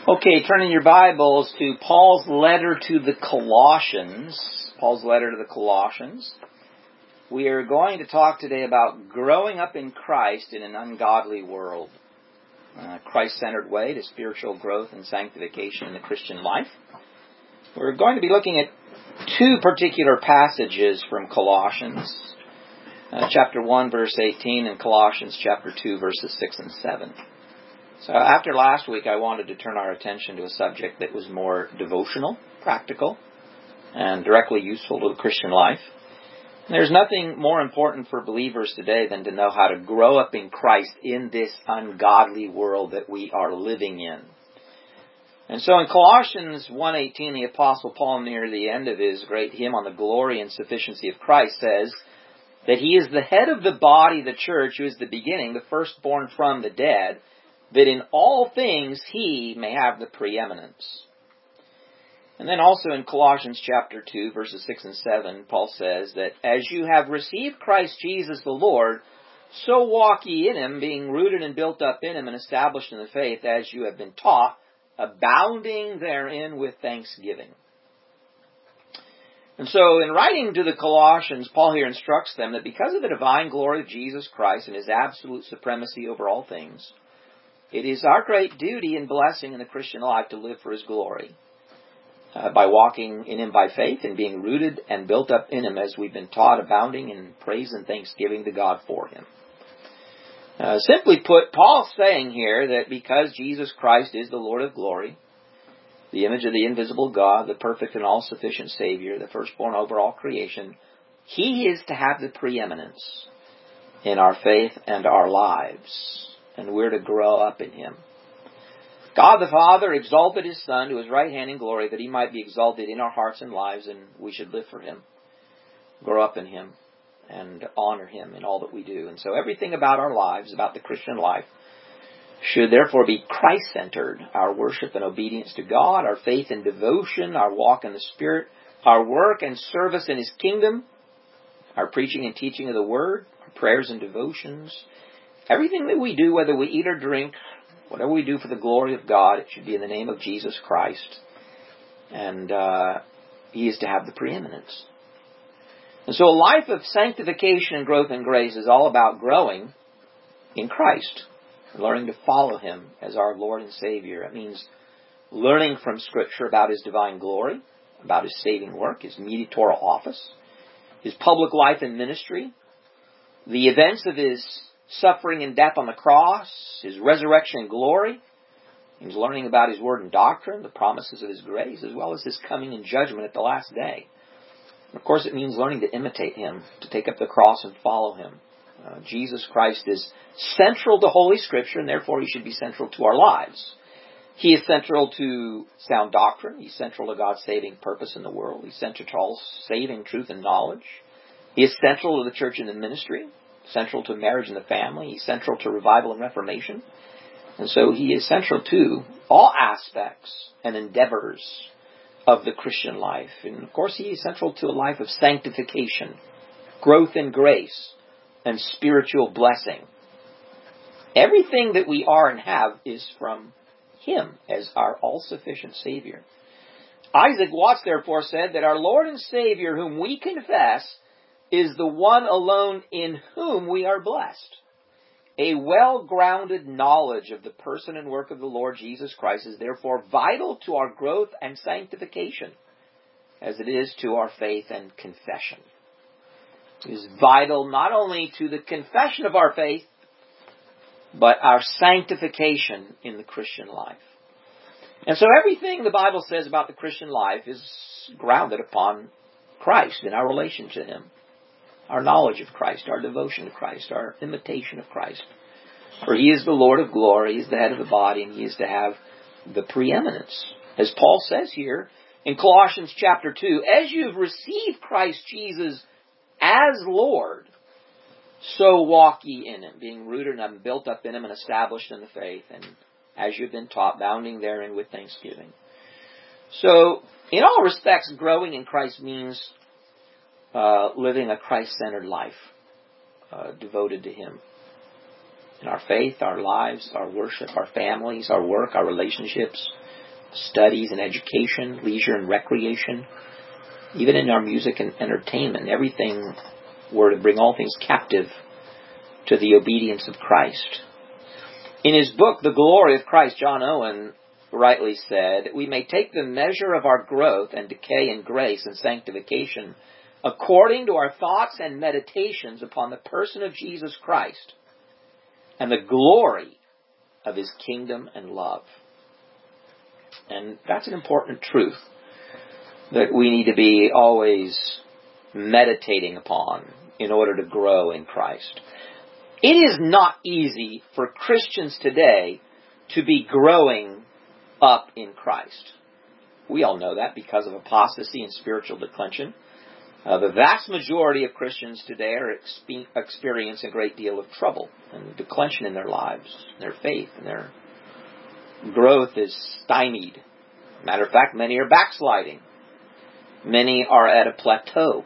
Okay, turning your Bibles to Paul's letter to the Colossians. Paul's letter to the Colossians. We are going to talk today about growing up in Christ in an ungodly world. Christ-centered way to spiritual growth and sanctification in the Christian life. We're going to be looking at two particular passages from Colossians. Chapter 1, verse 18, and Colossians chapter 2, verses 6 and 7. So after last week, I wanted to turn our attention to a subject that was more devotional, practical, and directly useful to the Christian life. And there's nothing more important for believers today than to know how to grow up in Christ in this ungodly world that we are living in. And so in Colossians 1:18, the Apostle Paul, near the end of his great hymn on the glory and sufficiency of Christ, says that he is the head of the body, the church, who is the beginning, the firstborn from the dead, that in all things he may have the preeminence. And then also in Colossians chapter 2, verses 6 and 7, Paul says that as you have received Christ Jesus the Lord, so walk ye in him, being rooted and built up in him and established in the faith as you have been taught, abounding therein with thanksgiving. And so in writing to the Colossians, Paul here instructs them that because of the divine glory of Jesus Christ and his absolute supremacy over all things, it is our great duty and blessing in the Christian life to live for his glory by walking in him by faith and being rooted and built up in him as we've been taught, abounding in praise and thanksgiving to God for him. Simply put, Paul's saying here that because Jesus Christ is the Lord of glory, the image of the invisible God, the perfect and all-sufficient Savior, the firstborn over all creation, he is to have the preeminence in our faith and our lives. And we're to grow up in him. God the Father exalted his Son to his right hand in glory that he might be exalted in our hearts and lives, and we should live for him, grow up in him, and honor him in all that we do. And so everything about our lives, about the Christian life, should therefore be Christ-centered. Our worship and obedience to God, our faith and devotion, our walk in the Spirit, our work and service in his kingdom, our preaching and teaching of the Word, our prayers and devotions. Everything that we do, whether we eat or drink, whatever we do for the glory of God, it should be in the name of Jesus Christ. And he is to have the preeminence. And so a life of sanctification and growth in grace is all about growing in Christ, learning to follow him as our Lord and Savior. It means learning from Scripture about his divine glory, about his saving work, his mediatorial office, his public life and ministry, the events of his suffering and death on the cross, his resurrection and glory. He's learning about his word and doctrine, the promises of his grace, as well as his coming in judgment at the last day. And of course, it means learning to imitate him, to take up the cross and follow him. Jesus Christ is central to Holy Scripture, and therefore he should be central to our lives. He is central to sound doctrine. He's central to God's saving purpose in the world. He's central to all saving truth and knowledge. He is central to the church and the ministry. Central to marriage and the family. He's central to revival and reformation. And so he is central to all aspects and endeavors of the Christian life. And of course he is central to a life of sanctification, growth in grace, and spiritual blessing. Everything that we are and have is from him as our all-sufficient Savior. Isaac Watts therefore said that our Lord and Savior, whom we confess, is the one alone in whom we are blessed. A well-grounded knowledge of the person and work of the Lord Jesus Christ is therefore vital to our growth and sanctification, as it is to our faith and confession. It is vital not only to the confession of our faith, but our sanctification in the Christian life. And so everything the Bible says about the Christian life is grounded upon Christ and our relation to him. Our knowledge of Christ, our devotion to Christ, our imitation of Christ. For he is the Lord of glory, he is the head of the body, and he is to have the preeminence. As Paul says here in Colossians chapter 2, as you've received Christ Jesus as Lord, so walk ye in him, being rooted and built up in him and established in the faith, and as you've been taught, bounding therein with thanksgiving. So, in all respects, growing in Christ means living a Christ-centered life, devoted to him. in our faith, our lives, our worship, our families, our work, our relationships, studies and education, leisure and recreation, even in our music and entertainment. Everything, we're to bring all things captive to the obedience of Christ. In his book, The Glory of Christ, John Owen rightly said, we may take the measure of our growth and decay in grace and sanctification according to our thoughts and meditations upon the person of Jesus Christ and the glory of his kingdom and love. And that's an important truth that we need to be always meditating upon in order to grow in Christ. It is not easy for Christians today to be growing up in Christ. We all know that because of apostasy and spiritual declension. The vast majority of Christians today are experiencing a great deal of trouble and declension in their lives, their faith, and their growth is stymied. Matter of fact, many are backsliding. Many are at a plateau.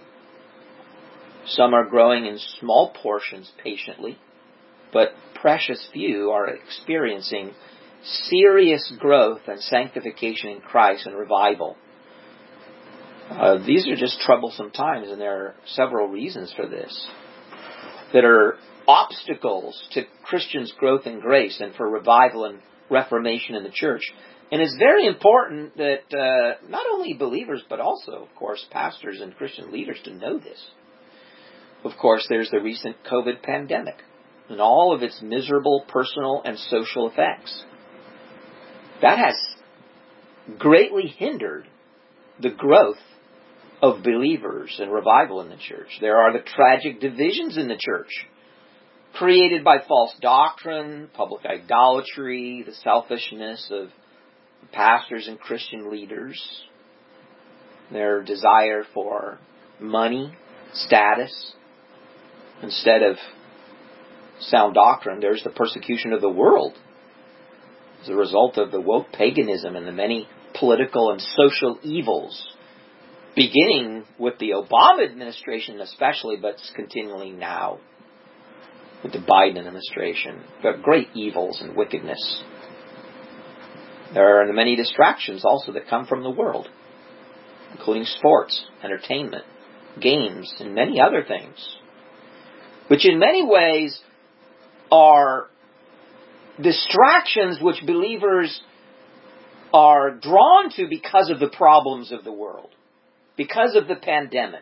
Some are growing in small portions patiently, but precious few are experiencing serious growth and sanctification in Christ and revival. These are just troublesome times, and there are several reasons for this that are obstacles to Christians' growth in grace and for revival and reformation in the church. And it's very important that not only believers, but also, of course, pastors and Christian leaders to know this. Of course, there's the recent COVID pandemic and all of its miserable personal and social effects. That has greatly hindered the growth of believers and revival in the church. There are the tragic divisions in the church created by false doctrine, public idolatry, the selfishness of pastors and Christian leaders, their desire for money, status, instead of sound doctrine. There's the persecution of the world as a result of the woke paganism and the many political and social evils, beginning with the Obama administration especially, but continually now with the Biden administration. But great evils and wickedness. There are many distractions also that come from the world, including sports, entertainment, games, and many other things, which in many ways are distractions which believers are drawn to because of the problems of the world, because of the pandemic.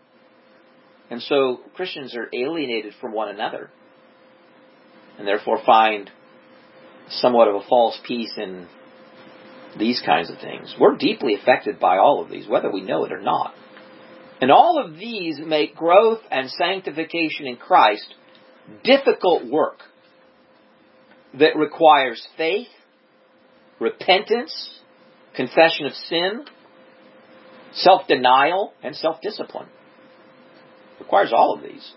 And so Christians are alienated from one another and therefore find somewhat of a false peace in these kinds of things. We're deeply affected by all of these, whether we know it or not. And all of these make growth and sanctification in Christ difficult work that requires faith, repentance, confession of sin, self-denial, and self-discipline. It requires all of these.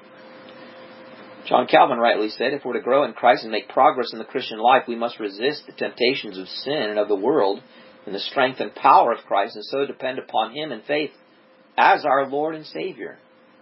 John Calvin rightly said, if we're to grow in Christ and make progress in the Christian life, we must resist the temptations of sin and of the world in the strength and power of Christ, and so depend upon Him in faith as our Lord and Savior.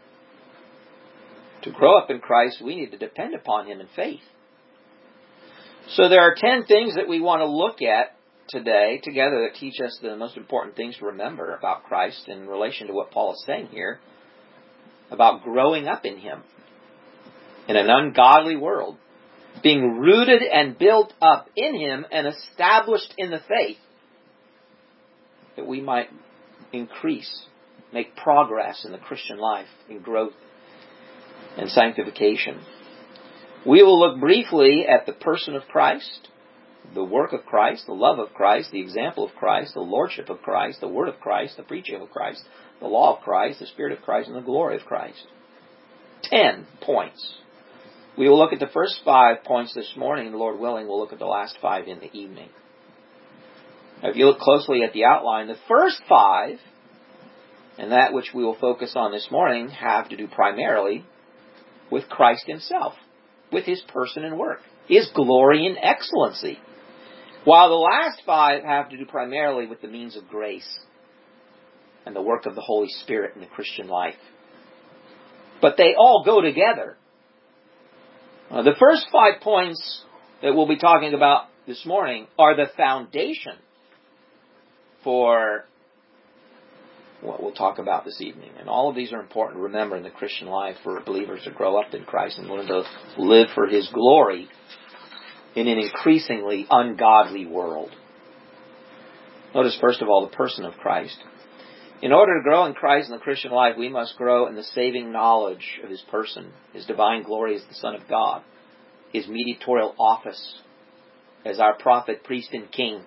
To grow up in Christ, we need to depend upon Him in faith. So there are 10 things that we want to look at today together that teach us the most important things to remember about Christ in relation to what Paul is saying here about growing up in Him in an ungodly world, being rooted and built up in Him and established in the faith, that we might increase, make progress in the Christian life, in growth and sanctification. We will look briefly at the person of Christ, the work of Christ, the love of Christ, the example of Christ, the lordship of Christ, the word of Christ, the preaching of Christ, the law of Christ, the Spirit of Christ, and the glory of Christ. 10 points. We will look at the first 5 points this morning, and Lord willing, we'll look at the last 5 in the evening. Now, if you look closely at the outline, the first 5, and that which we will focus on this morning, have to do primarily with Christ Himself, with His person and work, His glory and excellency, while the last 5 have to do primarily with the means of grace and the work of the Holy Spirit in the Christian life. But they all go together. The first 5 points that we'll be talking about this morning are the foundation for what we'll talk about this evening. And all of these are important to remember in the Christian life for believers to grow up in Christ and learn to live for His glory in an increasingly ungodly world. Notice, first of all, the person of Christ. In order to grow in Christ in the Christian life, we must grow in the saving knowledge of His person, His divine glory as the Son of God, His mediatorial office as our prophet, priest, and king,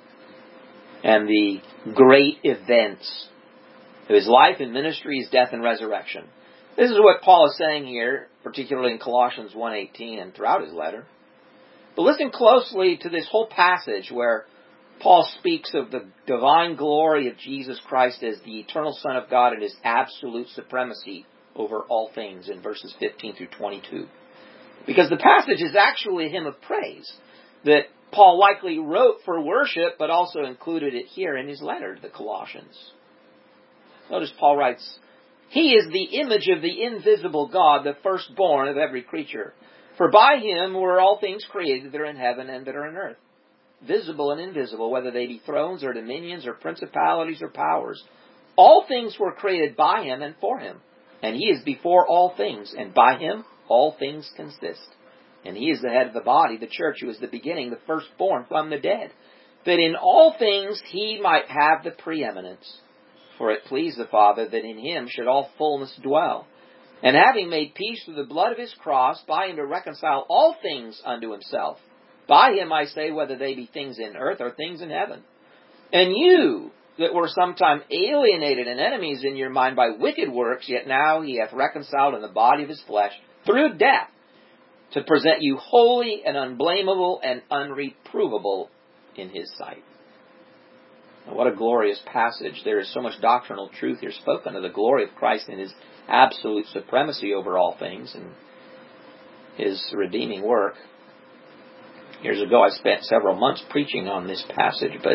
and the great events of His life and ministry, His death and resurrection. This is what Paul is saying here, particularly in Colossians 1:18 and throughout his letter. But listen closely to this whole passage where Paul speaks of the divine glory of Jesus Christ as the eternal Son of God and His absolute supremacy over all things in verses 15 through 22. Because the passage is actually a hymn of praise that Paul likely wrote for worship, but also included it here in his letter to the Colossians. Notice Paul writes, "He is the image of the invisible God, the firstborn of every creature. For by Him were all things created that are in heaven and that are in earth, visible and invisible, whether they be thrones or dominions or principalities or powers. All things were created by Him and for Him. And He is before all things, and by Him all things consist. And He is the head of the body, the church, who is the beginning, the firstborn from the dead, that in all things He might have the preeminence. For it pleased the Father that in Him should all fullness dwell. And having made peace through the blood of His cross, by Him to reconcile all things unto Himself. By Him, I say, whether they be things in earth or things in heaven. And you, that were sometime alienated and enemies in your mind by wicked works, yet now He hath reconciled in the body of His flesh through death, to present you holy and unblameable and unreprovable in His sight." Now, what a glorious passage. There is so much doctrinal truth here spoken of the glory of Christ and His absolute supremacy over all things and His redeeming work. Years ago I spent several months preaching on this passage, but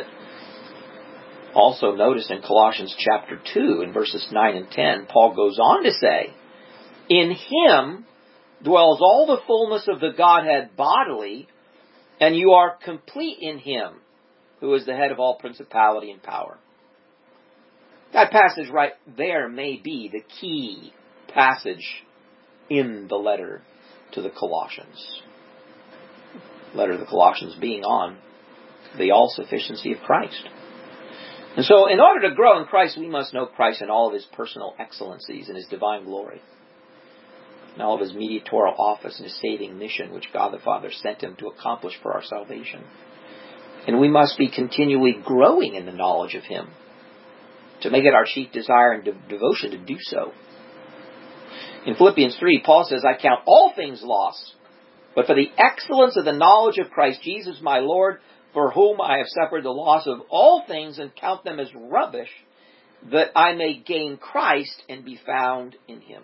also notice in Colossians chapter 2 in verses 9 and 10, Paul goes on to say, "In Him dwells all the fullness of the Godhead bodily, and you are complete in Him, who is the head of all principality and power." That passage right there may be the key passage in the letter to the Colossians. The letter to the Colossians being on the all-sufficiency of Christ. And so, in order to grow in Christ, we must know Christ in all of His personal excellencies and His divine glory, and all of His mediatorial office and His saving mission, which God the Father sent Him to accomplish for our salvation. And we must be continually growing in the knowledge of Him, to make it our chief desire and devotion to do so. In Philippians 3, Paul says, "I count all things loss, but for the excellence of the knowledge of Christ Jesus my Lord, for whom I have suffered the loss of all things and count them as rubbish, that I may gain Christ and be found in Him."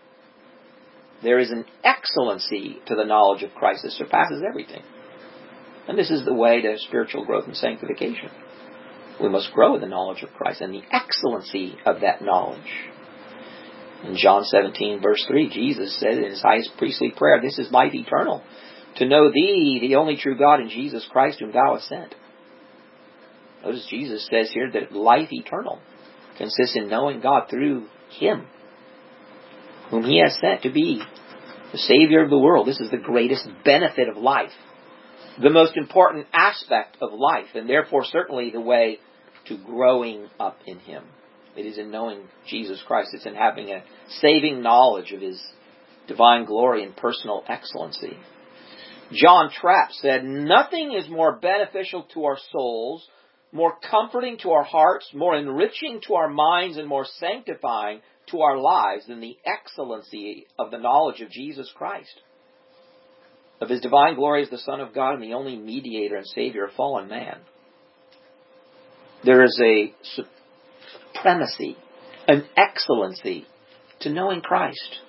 There is an excellency to the knowledge of Christ that surpasses everything. And this is the way to spiritual growth and sanctification. We must grow in the knowledge of Christ and the excellency of that knowledge. In John 17, verse 3, Jesus said in His highest priestly prayer, "This is life eternal, to know Thee, the only true God, and Jesus Christ, whom Thou hast sent." Notice Jesus says here that life eternal consists in knowing God through Him, whom He has sent to be the Savior of the world. This is the greatest benefit of life, the most important aspect of life, and therefore certainly the way to growing up in Him. It is in knowing Jesus Christ. It's in having a saving knowledge of His divine glory and personal excellency. John Trapp said, "Nothing is more beneficial to our souls, more comforting to our hearts, more enriching to our minds, and more sanctifying to our lives than the excellency of the knowledge of Jesus Christ, of His divine glory as the Son of God and the only mediator and Savior of fallen man." There is a supremacy, an excellency to knowing Christ.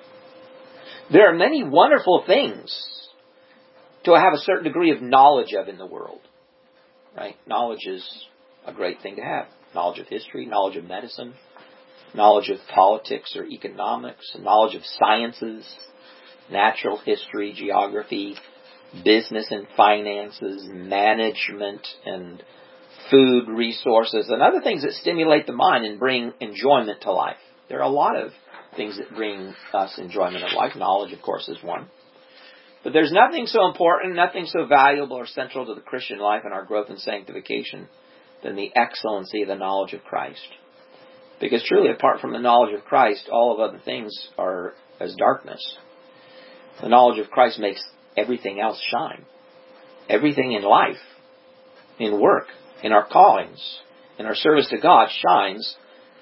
There are many wonderful things to have a certain degree of knowledge of in the world. Right? Knowledge is a great thing to have. Knowledge of history, knowledge of medicine, knowledge of politics or economics, knowledge of sciences, natural history, geography, business and finances, management, and food resources, and other things that stimulate the mind and bring enjoyment to life. There are a lot of things that bring us enjoyment of life. Knowledge, of course, is one. But there's nothing so important, nothing so valuable or central to the Christian life and our growth and sanctification than the excellency of the knowledge of Christ. Because truly, apart from the knowledge of Christ, all of other things are as darkness. The knowledge of Christ makes everything else shine. Everything in life, in work, in our callings, in our service to God shines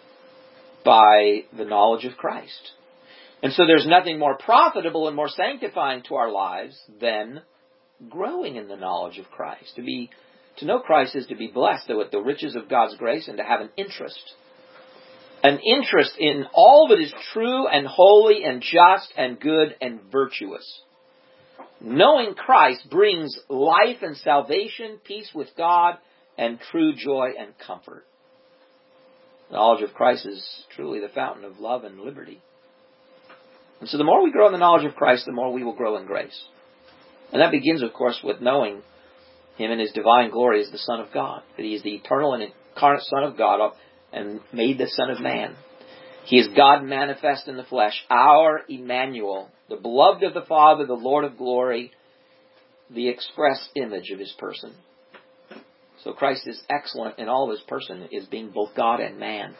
by the knowledge of Christ. And so there's nothing more profitable and more sanctifying to our lives than growing in the knowledge of Christ. To know Christ is to be blessed with the riches of God's grace and to have an interest. An interest in all that is true and holy and just and good and virtuous. Knowing Christ brings life and salvation, peace with God, and true joy and comfort. The knowledge of Christ is truly the fountain of love and liberty. And so the more we grow in the knowledge of Christ, the more we will grow in grace. And that begins, of course, with knowing Him in His divine glory as the Son of God. That He is the eternal and incarnate Son of God and made the Son of Man. He is God manifest in the flesh, our Emmanuel, the beloved of the Father, the Lord of glory, the express image of His person. So Christ is excellent in all of His person, is being both God and man.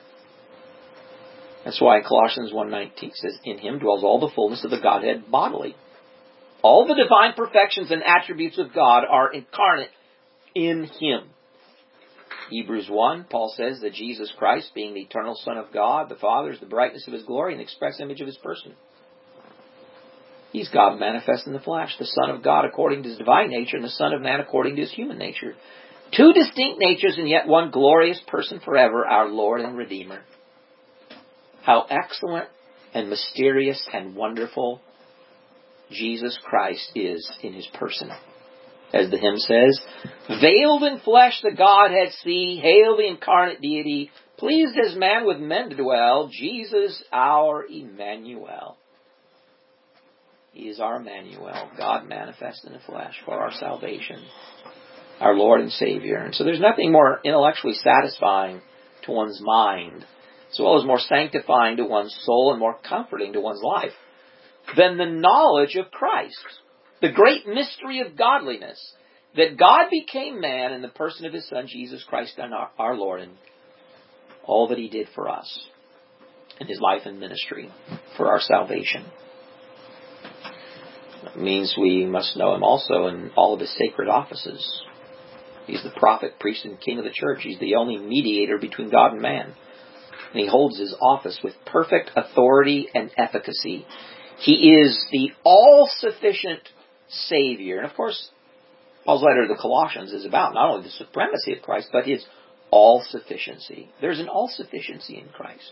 That's why Colossians 1:19 says, in Him dwells all the fullness of the Godhead bodily. All the divine perfections and attributes of God are incarnate in Him. Hebrews 1, Paul says that Jesus Christ, being the eternal Son of God, the Father, is the brightness of His glory and the express image of His person. He's God manifest in the flesh, the Son of God according to His divine nature, and the Son of Man according to His human nature. Two distinct natures and yet one glorious person forever, our Lord and Redeemer. How excellent and mysterious and wonderful Jesus Christ is in His person. As the hymn says, veiled in flesh the Godhead see, hail the incarnate deity, pleased as man with men to dwell, Jesus our Emmanuel. He is our Emmanuel, God manifest in the flesh for our salvation, our Lord and Savior. And so there's nothing more intellectually satisfying to one's mind, as well as more sanctifying to one's soul and more comforting to one's life, than the knowledge of Christ, the great mystery of godliness, that God became man in the person of His Son, Jesus Christ, our Lord, and all that He did for us in His life and ministry for our salvation. That means we must know Him also in all of His sacred offices. He's the prophet, priest, and king of the church. He's the only mediator between God and man. And He holds His office with perfect authority and efficacy. He is the all-sufficient Savior. And of course, Paul's letter to the Colossians is about not only the supremacy of Christ, but His all-sufficiency. There's an all-sufficiency in Christ.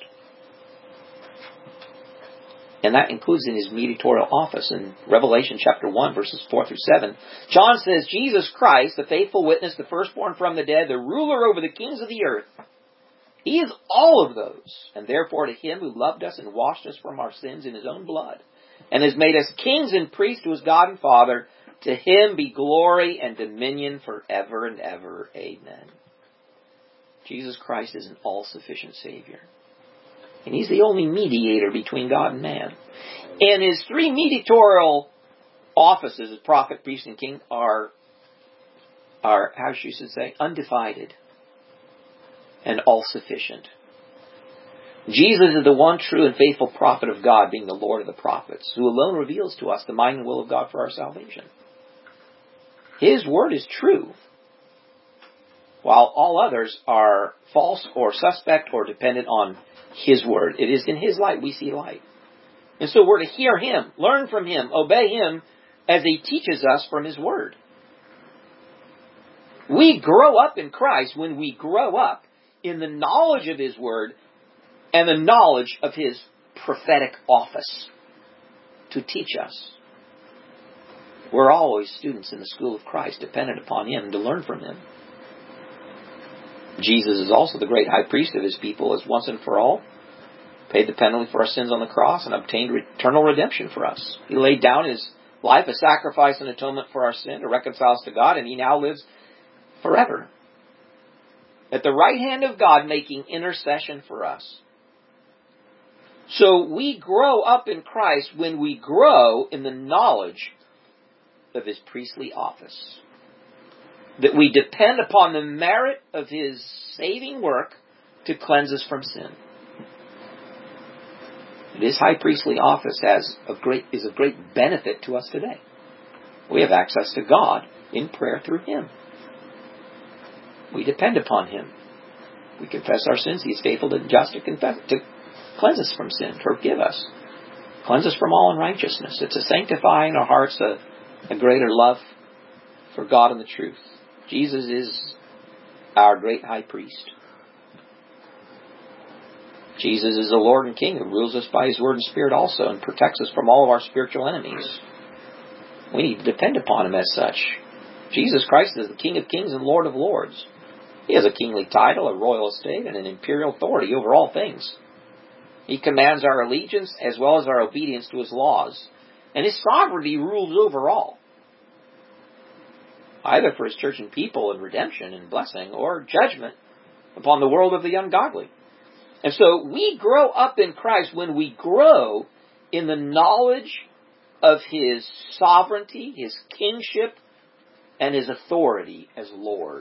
And that includes in His mediatorial office. In Revelation chapter 1, verses 4 through 7, John says, Jesus Christ, the faithful witness, the firstborn from the dead, the ruler over the kings of the earth, He is all of those. And therefore to Him who loved us and washed us from our sins in His own blood, and has made us kings and priests to His God and Father, to Him be glory and dominion forever and ever. Amen. Jesus Christ is an all-sufficient Savior. And He's the only mediator between God and man. And His three mediatorial offices as prophet, priest, and king are how should you say, undivided and all-sufficient. Jesus is the one true and faithful prophet of God, being the Lord of the prophets, who alone reveals to us the mind and will of God for our salvation. His word is true, while all others are false or suspect or dependent on His word. It is in His light we see light. And so we're to hear Him, learn from Him, obey Him as He teaches us from His word. We grow up in Christ when we grow up in the knowledge of His word and the knowledge of His prophetic office to teach us. We're always students in the school of Christ, dependent upon Him to learn from Him. Jesus is also the great high priest of His people, as once and for all paid the penalty for our sins on the cross and obtained eternal redemption for us. He laid down his life, a sacrifice and atonement for our sin to reconcile us to God, and he now lives forever at the right hand of God, making intercession for us. So we grow up in Christ when we grow in the knowledge of his priestly office. That we depend upon the merit of his saving work to cleanse us from sin. This high priestly office is of great benefit to us today. We have access to God in prayer through him. We depend upon him. We confess our sins. He is faithful and just to cleanse us from sin, forgive us, cleanse us from all unrighteousness. It's a sanctifying our hearts, a greater love for God and the truth. Jesus is our great high priest. Jesus is the Lord and King who rules us by his word and spirit also and protects us from all of our spiritual enemies. We need to depend upon him as such. Jesus Christ is the King of kings and Lord of lords. He has a kingly title, a royal estate, and an imperial authority over all things. He commands our allegiance as well as our obedience to his laws. And his sovereignty rules over all, either for his church and people in redemption and blessing, or judgment upon the world of the ungodly. And so we grow up in Christ when we grow in the knowledge of his sovereignty, his kingship, and his authority as Lord.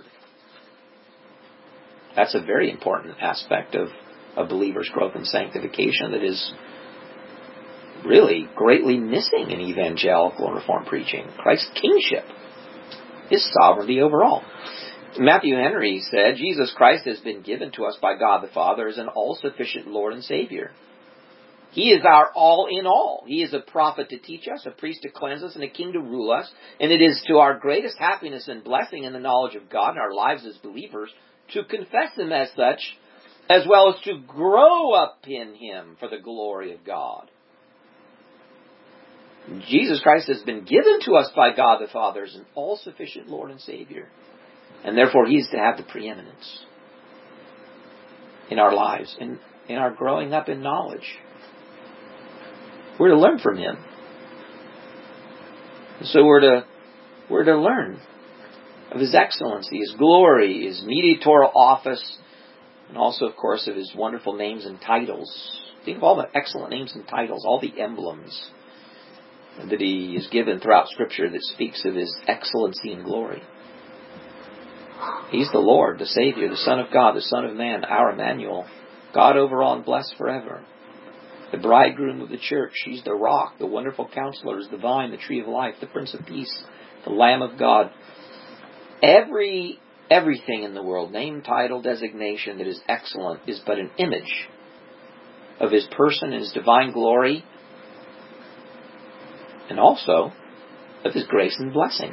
That's a very important aspect of a believer's growth and sanctification that is really greatly missing in evangelical and reformed preaching. Christ's kingship, his sovereignty over all. Matthew Henry said, Jesus Christ has been given to us by God the Father as an all-sufficient Lord and Savior. He is our all in all. He is a prophet to teach us, a priest to cleanse us, and a king to rule us. And it is to our greatest happiness and blessing in the knowledge of God in our lives as believers to confess him as such, as well as to grow up in him for the glory of God. Jesus Christ has been given to us by God the Father as an all-sufficient Lord and Savior. And therefore he is to have the preeminence in our lives, in our growing up in knowledge. We're to learn from him. So we're to learn of his excellency, his glory, his mediatorial office, and also, of course, of his wonderful names and titles. Think of all the excellent names and titles, all the emblems that he is given throughout Scripture that speaks of his excellency and glory. He's the Lord, the Savior, the Son of God, the Son of Man, our Emmanuel, God over all and blessed forever. The bridegroom of the church, he's the rock, the wonderful counselor, is the vine, the tree of life, the Prince of Peace, the Lamb of God. Everything in the world, name, title, designation that is excellent is but an image of his person and his divine glory, and also of his grace and blessing.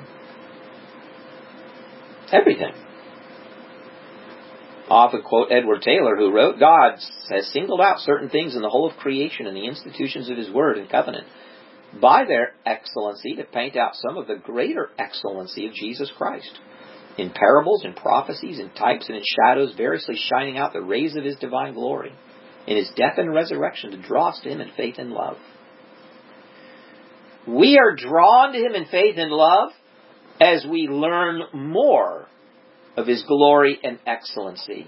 Everything. I often quote Edward Taylor, who wrote, God has singled out certain things in the whole of creation and the institutions of his word and covenant by their excellency to paint out some of the greater excellency of Jesus Christ. In parables, in prophecies, in types, and in shadows, variously shining out the rays of his divine glory, in his death and resurrection to draw us to him in faith and love. We are drawn to him in faith and love as we learn more of his glory and excellency.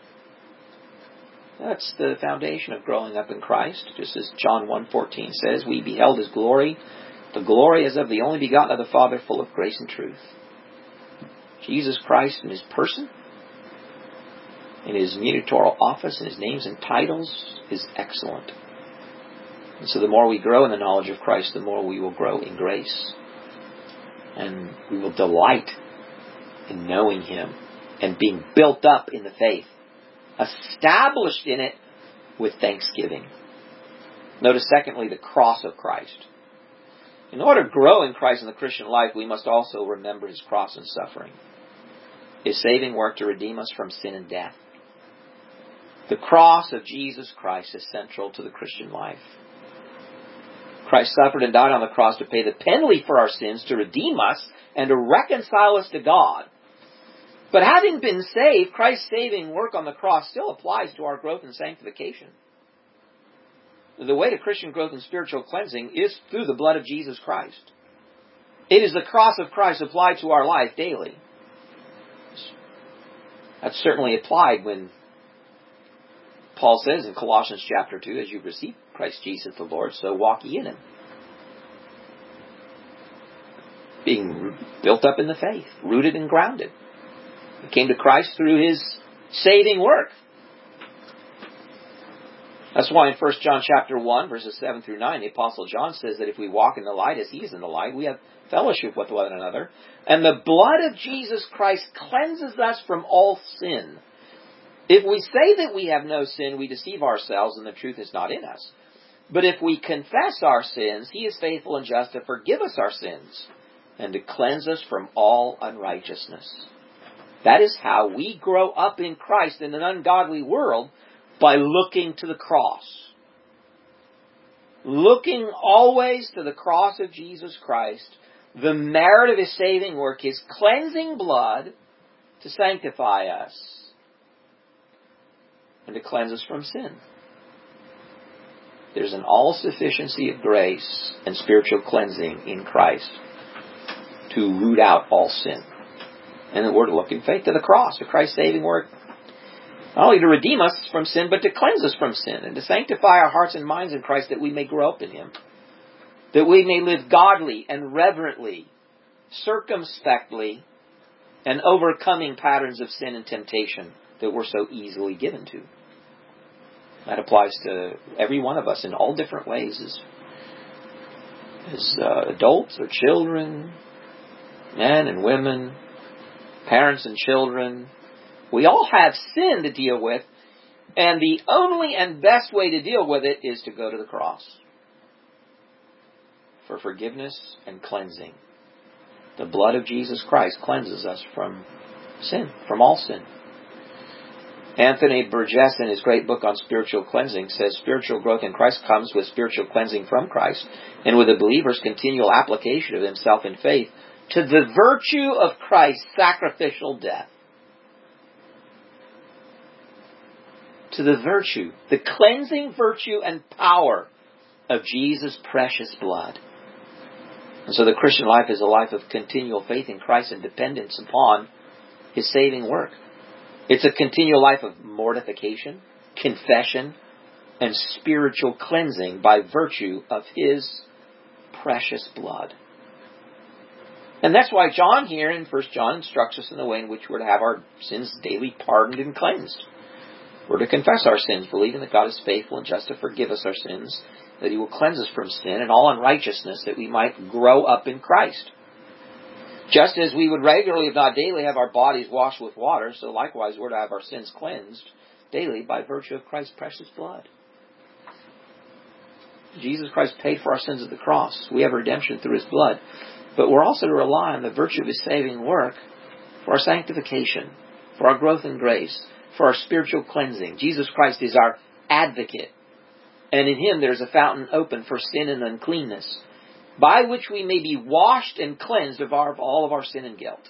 That's the foundation of growing up in Christ. Just as John 1:14 says, we beheld his glory, the glory as of the only begotten of the Father, full of grace and truth. Jesus Christ in his person, in his mediatorial office, in his names and titles, is excellent. And so the more we grow in the knowledge of Christ, the more we will grow in grace. And we will delight in knowing him and being built up in the faith, established in it with thanksgiving. Notice, secondly, the cross of Christ. In order to grow in Christ in the Christian life, we must also remember his cross and suffering, his saving work to redeem us from sin and death. The cross of Jesus Christ is central to the Christian life. Christ suffered and died on the cross to pay the penalty for our sins, to redeem us, and to reconcile us to God. But having been saved, Christ's saving work on the cross still applies to our growth and sanctification. The way to Christian growth and spiritual cleansing is through the blood of Jesus Christ. It is the cross of Christ applied to our life daily. That's certainly applied when Paul says in Colossians chapter 2, as you receive Christ Jesus the Lord, so walk ye in Him. Being built up in the faith, rooted and grounded. We came to Christ through His saving work. That's why in 1 John chapter 1, verses 7 through 9, the Apostle John says that if we walk in the light as He is in the light, we have fellowship with one another. And the blood of Jesus Christ cleanses us from all sin. If we say that we have no sin, we deceive ourselves and the truth is not in us. But if we confess our sins, He is faithful and just to forgive us our sins and to cleanse us from all unrighteousness. That is how we grow up in Christ in an ungodly world, by looking to the cross. Looking always to the cross of Jesus Christ, the merit of His saving work, His cleansing blood to sanctify us and to cleanse us from sin. There's an all-sufficiency of grace and spiritual cleansing in Christ to root out all sin. And we're to look in faith to the cross, to Christ's saving work, not only to redeem us from sin, but to cleanse us from sin and to sanctify our hearts and minds in Christ that we may grow up in Him. That we may live godly and reverently, circumspectly, and overcoming patterns of sin and temptation that we're so easily given to. That applies to every one of us in all different ways as adults or children, men and women, parents and children. We all have sin to deal with, and the only and best way to deal with it is to go to the cross for forgiveness and cleansing. The blood of Jesus Christ cleanses us from sin, from all sin. Anthony Burgess, in his great book on spiritual cleansing, says spiritual growth in Christ comes with spiritual cleansing from Christ and with a believer's continual application of himself in faith to the virtue of Christ's sacrificial death. To the virtue, the cleansing virtue and power of Jesus' precious blood. And so the Christian life is a life of continual faith in Christ and dependence upon His saving work. It's a continual life of mortification, confession, and spiritual cleansing by virtue of His precious blood. And that's why John here in 1 John instructs us in the way in which we're to have our sins daily pardoned and cleansed. We're to confess our sins, believing that God is faithful and just to forgive us our sins, that He will cleanse us from sin and all unrighteousness, that we might grow up in Christ. Just as we would regularly, if not daily, have our bodies washed with water, so likewise we're to have our sins cleansed daily by virtue of Christ's precious blood. Jesus Christ paid for our sins at the cross. We have redemption through His blood. But we're also to rely on the virtue of His saving work for our sanctification, for our growth in grace, for our spiritual cleansing. Jesus Christ is our advocate. And in Him there's a fountain open for sin and uncleanness, by which we may be washed and cleansed of all of our sin and guilt.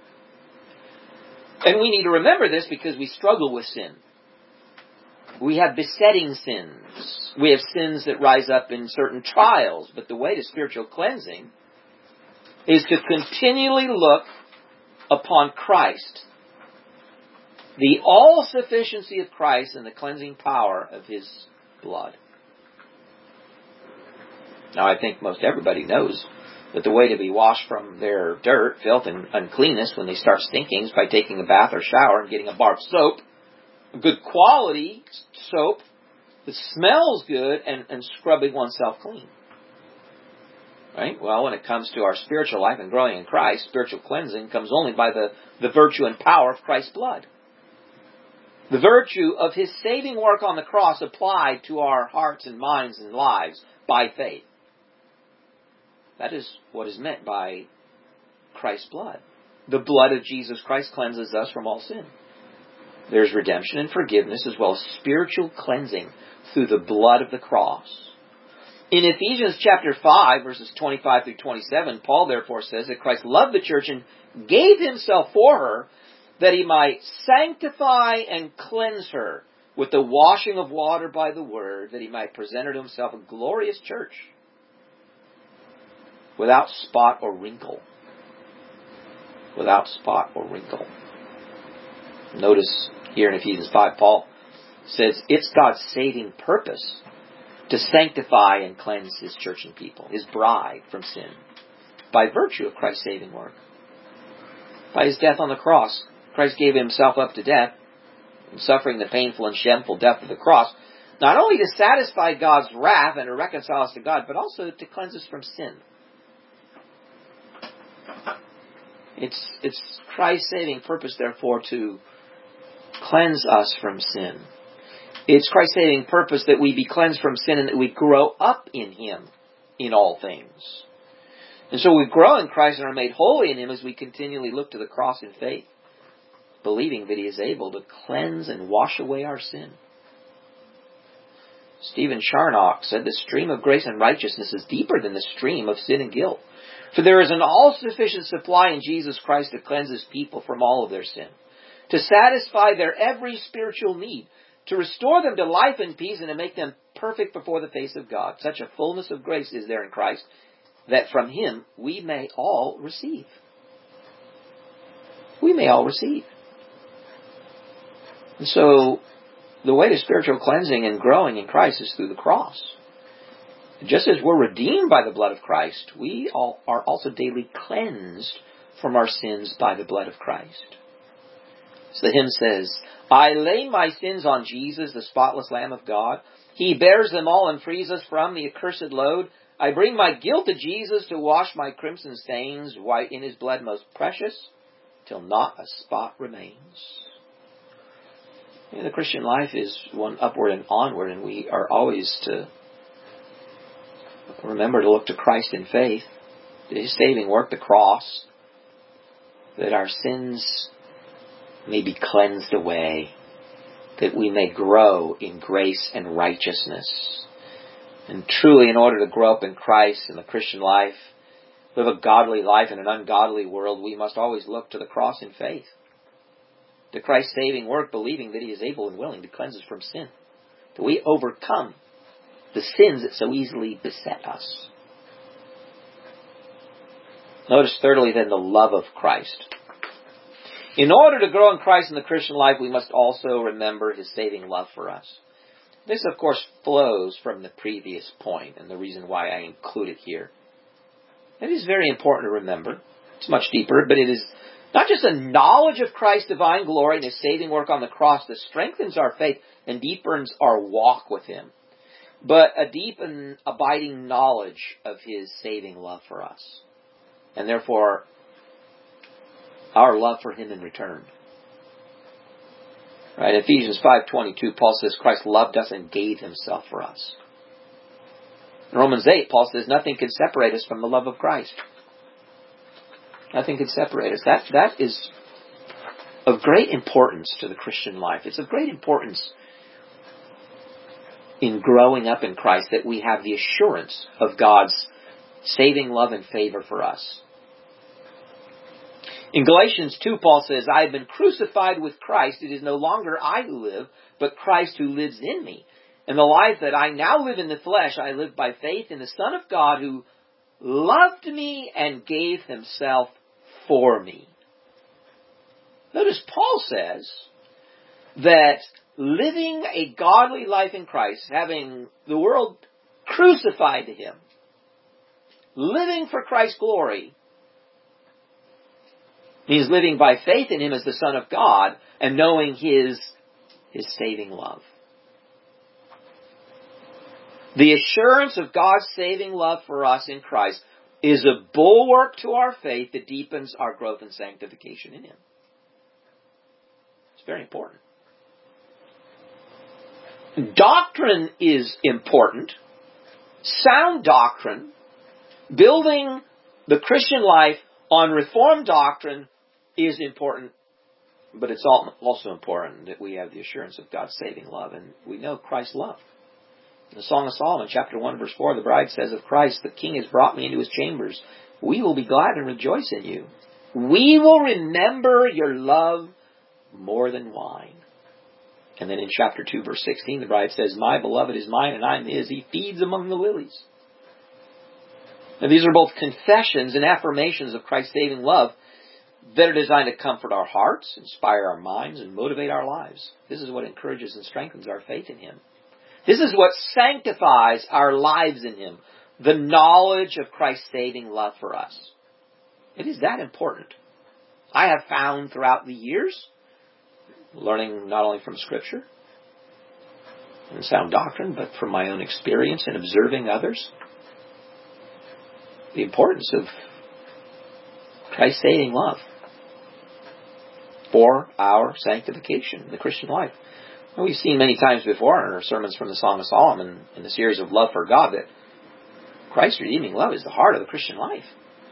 And we need to remember this because we struggle with sin. We have besetting sins. We have sins that rise up in certain trials. But the way to spiritual cleansing is to continually look upon Christ, the all-sufficiency of Christ and the cleansing power of His blood. Now, I think most everybody knows that the way to be washed from their dirt, filth, and uncleanness when they start stinking is by taking a bath or shower and getting a bar of soap, a good quality soap that smells good, and scrubbing oneself clean. Right? Well, when it comes to our spiritual life and growing in Christ, spiritual cleansing comes only by the virtue and power of Christ's blood. The virtue of His saving work on the cross applied to our hearts and minds and lives by faith. That is what is meant by Christ's blood. The blood of Jesus Christ cleanses us from all sin. There's redemption and forgiveness as well as spiritual cleansing through the blood of the cross. In Ephesians chapter 5, verses 25 through 27, Paul therefore says that Christ loved the church and gave Himself for her, that He might sanctify and cleanse her with the washing of water by the word, that he might present to himself a glorious church, without spot or wrinkle. Without spot or wrinkle. Notice here in Ephesians 5, Paul says it's God's saving purpose to sanctify and cleanse his church and people, his bride, from sin, by virtue of Christ's saving work. By his death on the cross, Christ gave himself up to death, suffering the painful and shameful death of the cross, not only to satisfy God's wrath and to reconcile us to God, but also to cleanse us from sin. It's Christ's saving purpose, therefore, to cleanse us from sin. It's Christ's saving purpose that we be cleansed from sin and that we grow up in him in all things. And so we grow in Christ and are made holy in him as we continually look to the cross in faith, believing that he is able to cleanse and wash away our sin. Stephen Charnock said, the stream of grace and righteousness is deeper than the stream of sin and guilt. For there is an all-sufficient supply in Jesus Christ to cleanse his people from all of their sin, to satisfy their every spiritual need, to restore them to life and peace, and to make them perfect before the face of God. Such a fullness of grace is there in Christ, that from him we may all receive. We may all receive. And so, the way to spiritual cleansing and growing in Christ is through the cross. Just as we're redeemed by the blood of Christ, we all are also daily cleansed from our sins by the blood of Christ. So the hymn says, I lay my sins on Jesus, the spotless Lamb of God. He bears them all and frees us from the accursed load. I bring my guilt to Jesus to wash my crimson stains, white in his blood most precious, till not a spot remains. The Christian life is one upward and onward, and we are always to remember to look to Christ in faith, to his saving work, the cross, that our sins may be cleansed away, that we may grow in grace and righteousness. And truly, in order to grow up in Christ and the Christian life, live a godly life in an ungodly world, we must always look to the cross in faith, to Christ's saving work, believing that he is able and willing to cleanse us from sin, that we overcome the sins that so easily beset us. Notice thirdly then the love of Christ. In order to grow in Christ in the Christian life, we must also remember his saving love for us. This, of course, flows from the previous point, and the reason why I include it here. It is very important to remember. It's much deeper, but it is not just a knowledge of Christ's divine glory and his saving work on the cross that strengthens our faith and deepens our walk with him, but a deep and abiding knowledge of his saving love for us, and therefore our love for him in return. Right? Ephesians 5:22, Paul says Christ loved us and gave himself for us. In Romans 8, Paul says nothing can separate us from the love of Christ. Nothing can separate us. That is of great importance to the Christian life. It's of great importance in growing up in Christ that we have the assurance of God's saving love and favor for us. In Galatians 2, Paul says, I have been crucified with Christ. It is no longer I who live, but Christ who lives in me. And the life that I now live in the flesh, I live by faith in the Son of God who loved me and gave himself for me. Notice Paul says that living a godly life in Christ, having the world crucified to him, living for Christ's glory, means living by faith in him as the Son of God and knowing his saving love. The assurance of God's saving love for us in Christ is a bulwark to our faith that deepens our growth and sanctification in him. It's very important. Doctrine is important. Sound doctrine, building the Christian life on Reformed doctrine, is important, but it's also important that we have the assurance of God's saving love, and we know Christ's love. In the Song of Solomon, chapter 1, verse 4, the bride says of Christ, the King has brought me into his chambers. We will be glad and rejoice in you. We will remember your love more than wine. And then in chapter 2, verse 16, the bride says, "My beloved is mine and I am his. He feeds among the lilies." Now these are both confessions and affirmations of Christ's saving love that are designed to comfort our hearts, inspire our minds, and motivate our lives. This is what encourages and strengthens our faith in Him. This is what sanctifies our lives in Him. The knowledge of Christ's saving love for us. It is that important. I have found throughout the years, learning not only from Scripture and sound doctrine, but from my own experience and observing others, the importance of Christ's saving love for our sanctification in the Christian life. And we've seen many times before in our sermons from the Song of Solomon in the series of Love for God that Christ's redeeming love is the heart of the Christian life.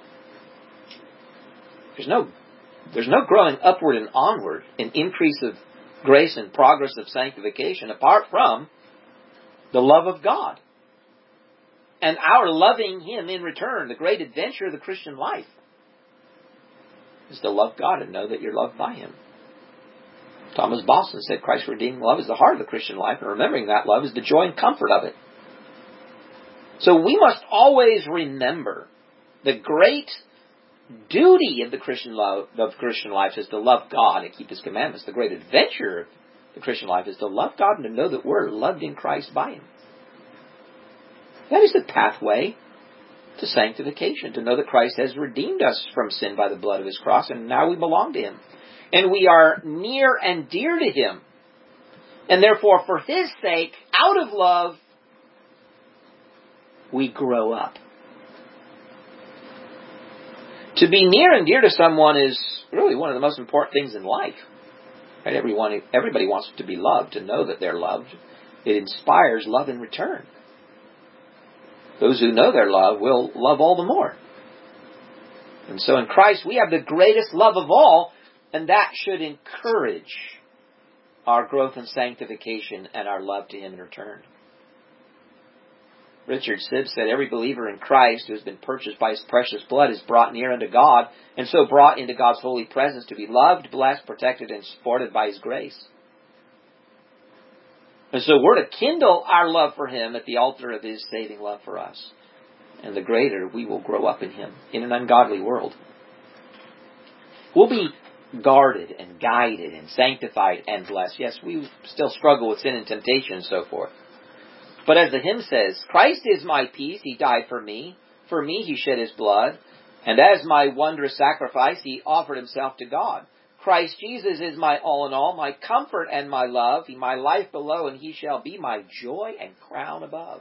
There's no growing upward and onward, an increase of grace and progress of sanctification apart from the love of God. And our loving Him in return, the great adventure of the Christian life, is to love God and know that you're loved by Him. Thomas Boston said Christ's redeeming love is the heart of the Christian life, and remembering that love is the joy and comfort of it. So we must always remember the great duty of the Christian life is to love God and keep His commandments. The great adventure of the Christian life is to love God and to know that we're loved in Christ by Him. That is the pathway to sanctification, to know that Christ has redeemed us from sin by the blood of His cross, and now we belong to Him. And we are near and dear to Him. And therefore, for His sake, out of love, we grow up. To be near and dear to someone is really one of the most important things in life. Right? Everybody wants to be loved, to know that they're loved. It inspires love in return. Those who know their love will love all the more. And so in Christ we have the greatest love of all, and that should encourage our growth in sanctification and our love to Him in return. Richard Sibbes said, "Every believer in Christ who has been purchased by His precious blood is brought near unto God, and so brought into God's holy presence to be loved, blessed, protected, and supported by His grace." And so we're to kindle our love for Him at the altar of His saving love for us. And the greater we will grow up in Him in an ungodly world. We'll be guarded and guided and sanctified and blessed. Yes, we still struggle with sin and temptation and so forth. But as the hymn says, "Christ is my peace, He died for me He shed His blood, and as my wondrous sacrifice He offered Himself to God. Christ Jesus is my all in all, my comfort and my love, He my life below, and He shall be my joy and crown above."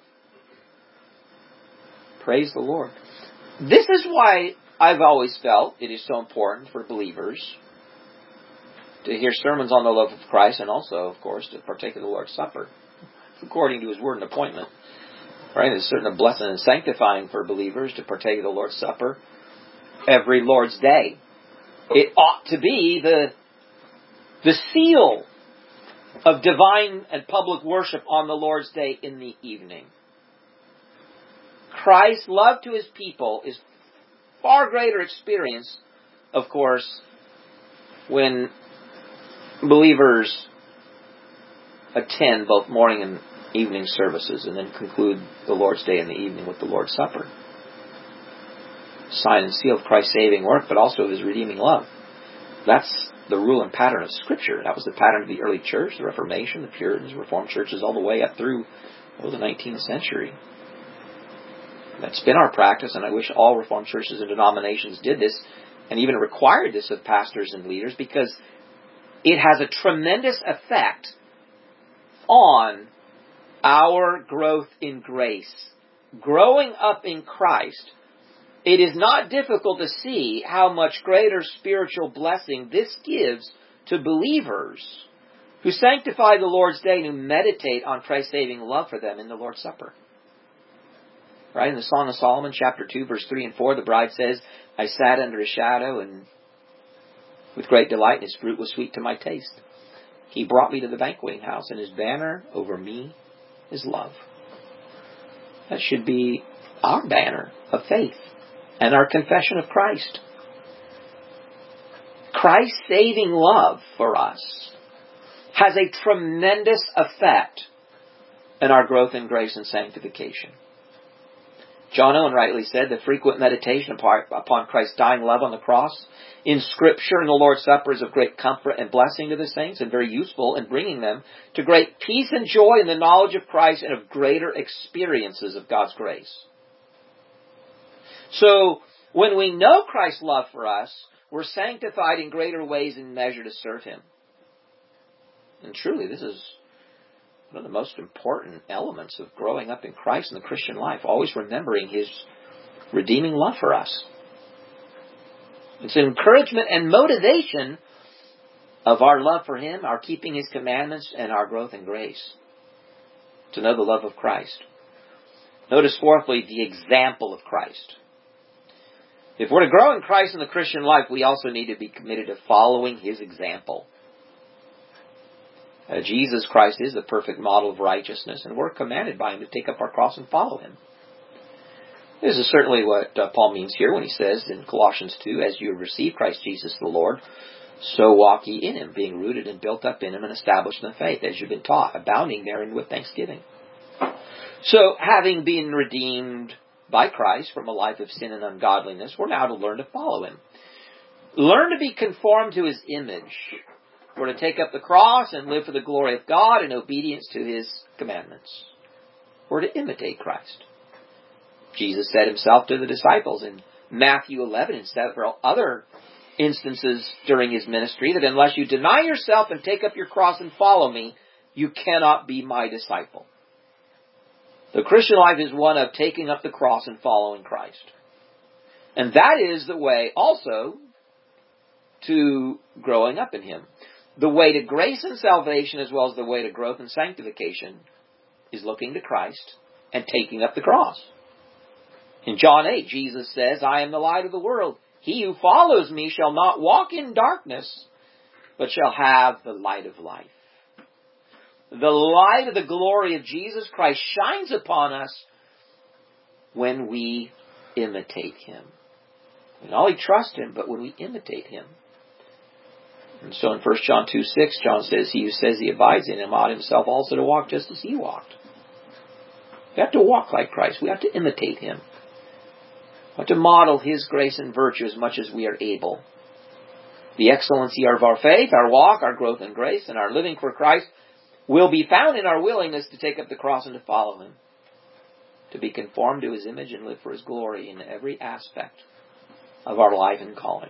Praise the Lord. This is why I've always felt it is so important for believers to hear sermons on the love of Christ, and also, of course, to partake of the Lord's Supper, according to His word and appointment. Right? It's certainly a blessing and sanctifying for believers to partake of the Lord's Supper every Lord's Day. It ought to be the seal of divine and public worship on the Lord's Day in the evening. Christ's love to His people is far greater experience, of course, when believers attend both morning and evening services and then conclude the Lord's Day in the evening with the Lord's Supper. Sign and seal of Christ's saving work, but also of His redeeming love. That's the rule and pattern of Scripture. That was the pattern of the early church, the Reformation, the Puritans, Reformed churches, all the way up through the 19th century. That's been our practice, and I wish all Reformed churches and denominations did this, and even required this of pastors and leaders, because it has a tremendous effect on our growth in grace. Growing up in Christ, it is not difficult to see how much greater spiritual blessing this gives to believers who sanctify the Lord's Day and who meditate on Christ's saving love for them in the Lord's Supper. Right? In the Song of Solomon, chapter 2, verse 3 and 4, the bride says, "I sat under His shadow, and with great delight, and His fruit was sweet to my taste. He brought me to the banqueting house, and His banner over me is love." That should be our banner of faith and our confession of Christ. Christ's saving love for us has a tremendous effect in our growth in grace and sanctification. John Owen rightly said, the frequent meditation upon Christ's dying love on the cross in Scripture and the Lord's Supper is of great comfort and blessing to the saints, and very useful in bringing them to great peace and joy in the knowledge of Christ and of greater experiences of God's grace. So, when we know Christ's love for us, we're sanctified in greater ways and measure to serve Him. And truly, this is one of the most important elements of growing up in Christ and the Christian life, always remembering His redeeming love for us. It's an encouragement and motivation of our love for Him, our keeping His commandments, and our growth in grace. To know the love of Christ. Notice fourthly, the example of Christ. If we're to grow in Christ in the Christian life, we also need to be committed to following His example. Jesus Christ is the perfect model of righteousness, and we're commanded by Him to take up our cross and follow Him. This is certainly what Paul means here when he says in Colossians 2, as you have received Christ Jesus the Lord, so walk ye in Him, being rooted and built up in Him and established in the faith, as you've been taught, abounding therein with thanksgiving. So, having been redeemed by Christ from a life of sin and ungodliness, we're now to learn to follow Him. Learn to be conformed to His image. We're to take up the cross and live for the glory of God in obedience to His commandments. We're to imitate Christ. Jesus said Himself to the disciples in Matthew 11 and several other instances during His ministry that unless you deny yourself and take up your cross and follow Me, you cannot be My disciple. The Christian life is one of taking up the cross and following Christ. And that is the way also to growing up in Him. The way to grace and salvation, as well as the way to growth and sanctification, is looking to Christ and taking up the cross. In John 8, Jesus says, I am the light of the world. He who follows Me shall not walk in darkness, but shall have the light of life. The light of the glory of Jesus Christ shines upon us when we imitate Him. We not only trust Him, but when we imitate Him. And so in 1 John 2:6, John says, He who says he abides in Him ought himself also to walk just as He walked. We have to walk like Christ. We have to imitate Him. We have to model His grace and virtue as much as we are able. The excellency of our faith, our walk, our growth in grace, and our living for Christ will be found in our willingness to take up the cross and to follow Him. To be conformed to His image and live for His glory in every aspect of our life and calling.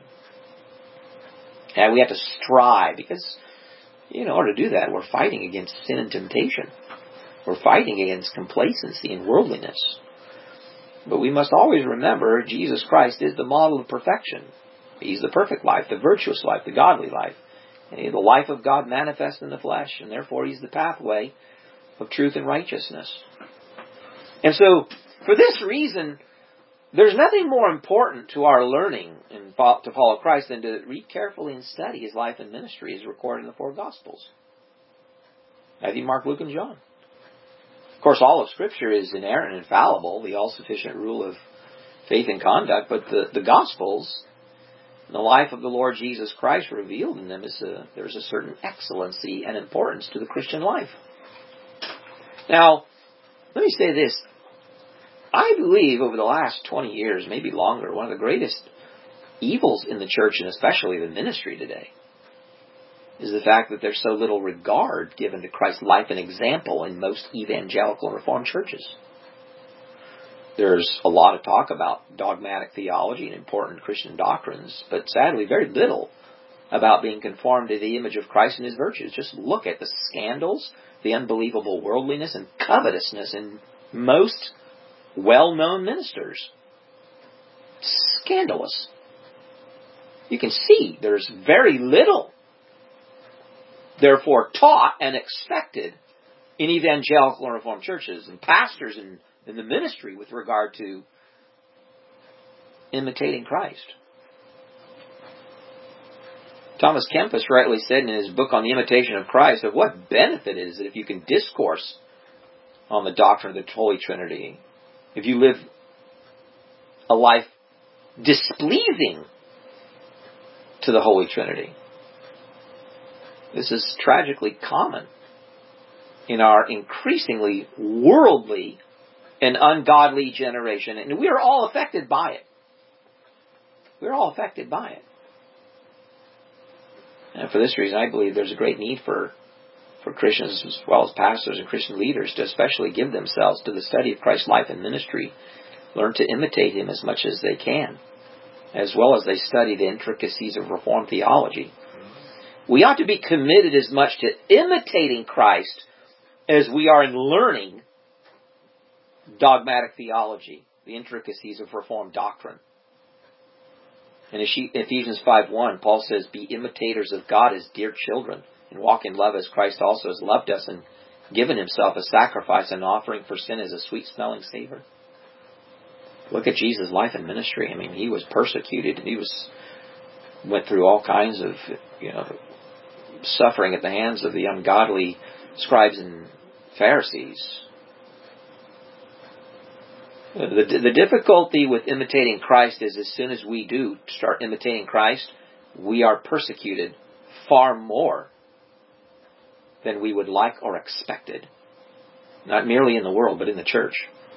And we have to strive, because in order to do that, we're fighting against sin and temptation. We're fighting against complacency and worldliness. But we must always remember Jesus Christ is the model of perfection. He's the perfect life, the virtuous life, the godly life. And the life of God manifest in the flesh, and therefore He's the pathway of truth and righteousness. And so, for this reason, there's nothing more important to our learning and to follow Christ than to read carefully and study His life and ministry as recorded in the four Gospels. Matthew, Mark, Luke, and John. Of course, all of Scripture is inerrant and infallible, the all-sufficient rule of faith and conduct, but the Gospels, the life of the Lord Jesus Christ revealed in them, there's a certain excellency and importance to the Christian life. Now, let me say this. I believe over the last 20 years, maybe longer, one of the greatest evils in the church, and especially the ministry today, is the fact that there's so little regard given to Christ's life and example in most evangelical and Reformed churches. There's a lot of talk about dogmatic theology and important Christian doctrines, but sadly very little about being conformed to the image of Christ and His virtues. Just look at the scandals, the unbelievable worldliness and covetousness in most well-known ministers. Scandalous. You can see there's very little, therefore, taught and expected in evangelical and Reformed churches and pastors in the ministry with regard to imitating Christ. Thomas Kempis rightly said in his book on the imitation of Christ, of what benefit is it if you can discourse on the doctrine of the Holy Trinity, if you live a life displeasing to the Holy Trinity. This is tragically common in our increasingly worldly and ungodly generation. And we are all affected by it. We're all affected by it. And for this reason, I believe there's a great need for Christians as well as pastors and Christian leaders to especially give themselves to the study of Christ's life and ministry, learn to imitate Him as much as they can, as well as they study the intricacies of Reformed theology. We ought to be committed as much to imitating Christ as we are in learning dogmatic theology, the intricacies of Reformed doctrine. In Ephesians 5:1, Paul says, "Be imitators of God as dear children, and walk in love as Christ also has loved us and given Himself a sacrifice and offering for sin as a sweet-smelling savor." Look at Jesus' life and ministry. I mean, He was persecuted. He went through all kinds of, suffering at the hands of the ungodly scribes and Pharisees. The difficulty with imitating Christ is as soon as we do start imitating Christ, we are persecuted far more than we would like or expected. Not merely in the world, but in the church.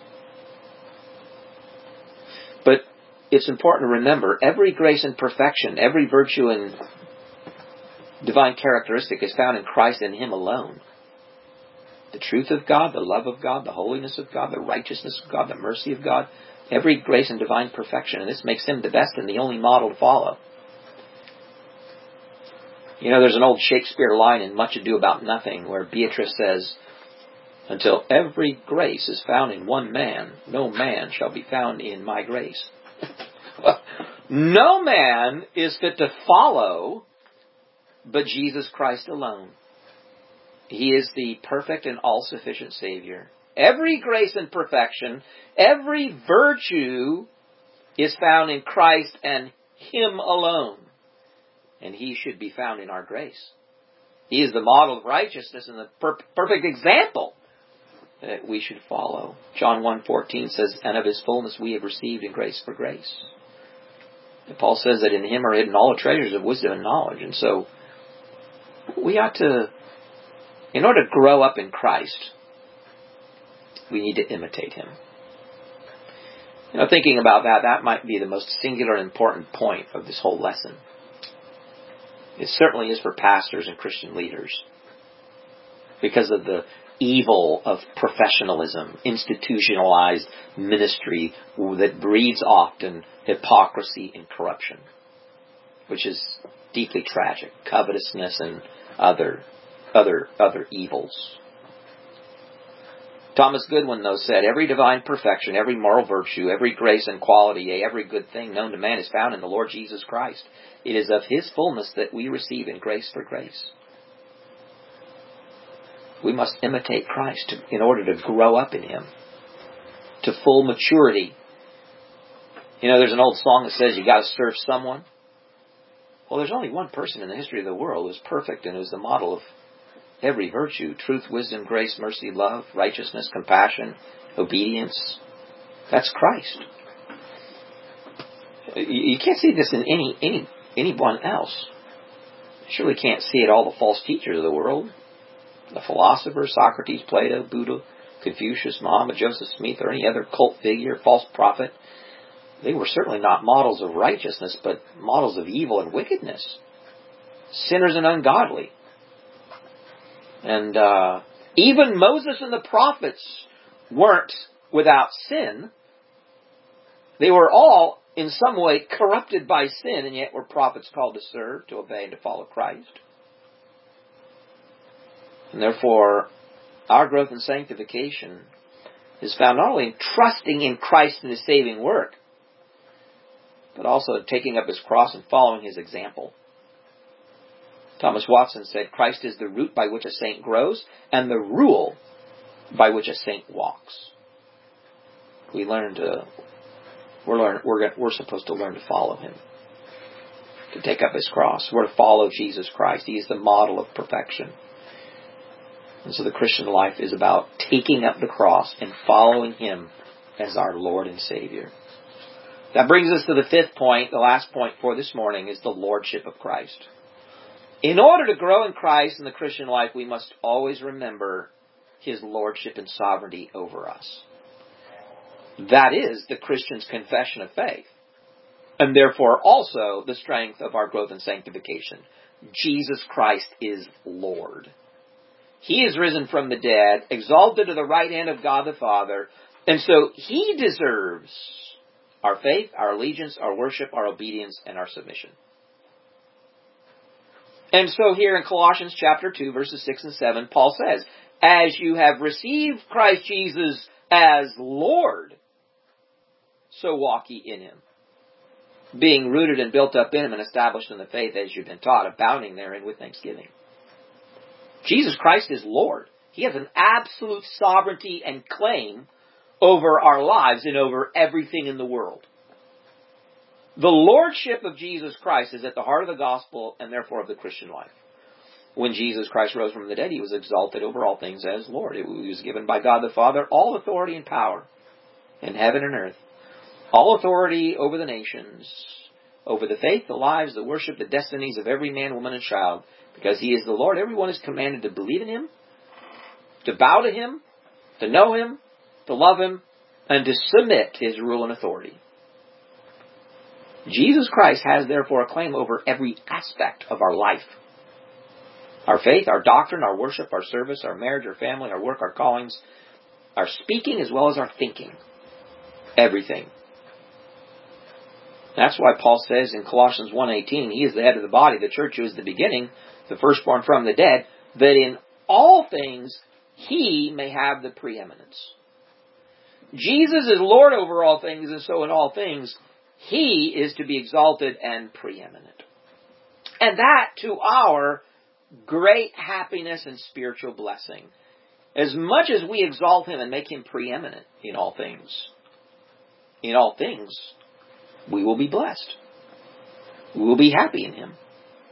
But it's important to remember, every grace and perfection, every virtue and divine characteristic is found in Christ and Him alone. The truth of God, the love of God, the holiness of God, the righteousness of God, the mercy of God, every grace and divine perfection. And this makes Him the best and the only model to follow. There's an old Shakespeare line in Much Ado About Nothing where Beatrice says, "Until every grace is found in one man, no man shall be found in my grace." No man is fit to follow but Jesus Christ alone. He is the perfect and all-sufficient Savior. Every grace and perfection, every virtue is found in Christ and Him alone. And He should be found in our grace. He is the model of righteousness and the perfect example that we should follow. John 1:14 says, "And of His fullness we have received in grace for grace." And Paul says that in Him are hidden all the treasures of wisdom and knowledge. And so we ought to, in order to grow up in Christ, we need to imitate Him. Thinking about that might be the most singular and important point of this whole lesson. It certainly is for pastors and Christian leaders, because of the evil of professionalism, institutionalized ministry that breeds often hypocrisy and corruption, which is deeply tragic, covetousness and other evils. Thomas Goodwin, though, said, "Every divine perfection, every moral virtue, every grace and quality, yea, every good thing known to man is found in the Lord Jesus Christ. It is of His fullness that we receive in grace for grace." We must imitate Christ in order to grow up in Him to full maturity. There's an old song that says you got to serve someone. Well, there's only one person in the history of the world who's perfect and who's the model of every virtue: truth, wisdom, grace, mercy, love, righteousness, compassion, obedience. That's Christ. You can't see this in anyone else. You surely can't see it all the false teachers of the world. The philosophers, Socrates, Plato, Buddha, Confucius, Muhammad, Joseph Smith, or any other cult figure, false prophet. They were certainly not models of righteousness, but models of evil and wickedness. Sinners and ungodly. And even Moses and the prophets weren't without sin. They were all in some way corrupted by sin, and yet were prophets called to serve, to obey, and to follow Christ. And therefore, our growth in sanctification is found not only in trusting in Christ and His saving work, but also taking up His cross and following His example. Thomas Watson said, "Christ is the root by which a saint grows, and the rule by which a saint walks." We're supposed to learn to follow Him, to take up His cross. We're to follow Jesus Christ. He is the model of perfection. And so the Christian life is about taking up the cross and following Him as our Lord and Savior. That brings us to the fifth point. The last point for this morning is the Lordship of Christ. In order to grow in Christ in the Christian life, we must always remember His lordship and sovereignty over us. That is the Christian's confession of faith, and therefore also the strength of our growth in sanctification. Jesus Christ is Lord. He is risen from the dead, exalted to the right hand of God the Father, and so He deserves our faith, our allegiance, our worship, our obedience, and our submission. And so here in Colossians chapter 2, verses 6 and 7, Paul says, as you have received Christ Jesus as Lord, so walk ye in Him, being rooted and built up in Him and established in the faith as you've been taught, abounding therein with thanksgiving. Jesus Christ is Lord. He has an absolute sovereignty and claim over our lives and over everything in the world. The lordship of Jesus Christ is at the heart of the gospel and therefore of the Christian life. When Jesus Christ rose from the dead, He was exalted over all things as Lord. He was given by God the Father all authority and power in heaven and earth. All authority over the nations, over the faith, the lives, the worship, the destinies of every man, woman, and child. Because He is the Lord, everyone is commanded to believe in Him, to bow to Him, to know Him, to love Him, and to submit to His rule and authority. Jesus Christ has therefore a claim over every aspect of our life. Our faith, our doctrine, our worship, our service, our marriage, our family, our work, our callings, our speaking as well as our thinking. Everything. That's why Paul says in Colossians 1:18, He is the head of the body, the church who is the beginning, the firstborn from the dead, that in all things He may have the preeminence. Jesus is Lord over all things, and so in all things He is to be exalted and preeminent. And that to our great happiness and spiritual blessing. As much as we exalt Him and make Him preeminent in all things, we will be blessed. We will be happy in Him.